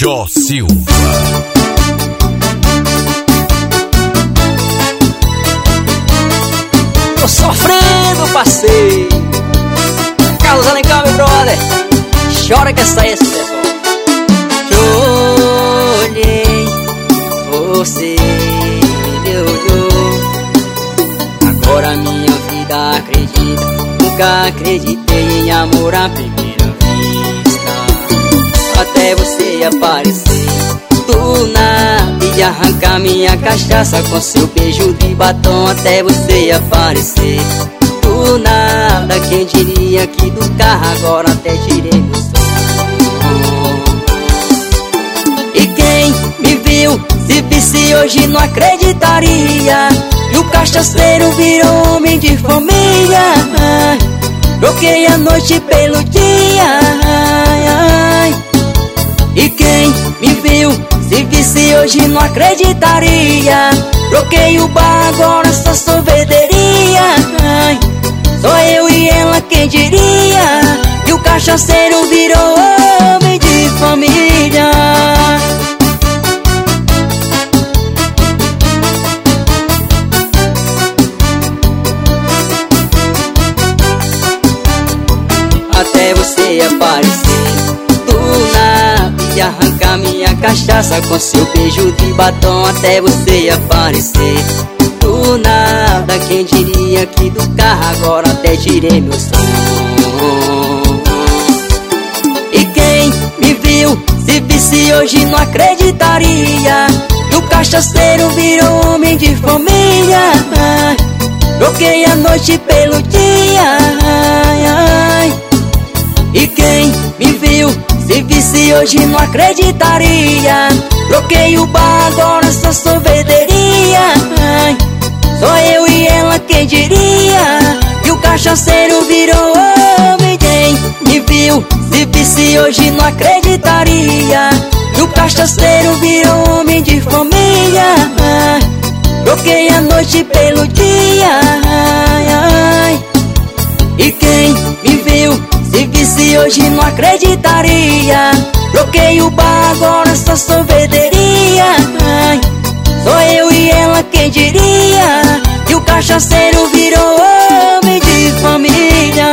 Jó Silva. Tô sofrendo, parceiro. Carlos Alencar, meu brother. Chora que essa é sucesso. Olhei, você me olhou. Agora minha vida acredita. Nunca acreditei em amor à primeira vista. Até você aparecer do nada e arrancar minha cachaça com seu beijo de batom. Até você aparecer do nada, quem diria que do carro agora até tirei meu som. E quem me viu, se visse hoje não acreditaria. E o cachaceiro virou homem de família. Troquei a noite pelo dia. E quem me viu, se visse hoje não acreditaria. Troquei o bar, agora só sorveteria. Só eu e ela, quem diria? E o cachaceiro virou homem de família. Até você aparecer do nada e arrancar minha cachaça com seu beijo de batom. Até você aparecer do nada, quem diria que do carro agora até tirei meu som. E quem me viu, se visse hoje não acreditaria. E o cachaceiro virou homem de família. Troquei a noite pelo dia. E quem me viu, se visse hoje não acreditaria. Troquei o bar, agora só sorveteria. Só eu e ela, quem diria? E o cachaceiro virou homem. Quem me viu, se visse hoje não acreditaria. E o cachaceiro virou homem de família. Troquei a noite pelo dia. E quem me viu, se visse hoje não acreditaria. Troquei o bar, agora só sorveteria. Só eu e ela, quem diria? E o cachaceiro virou homem de família.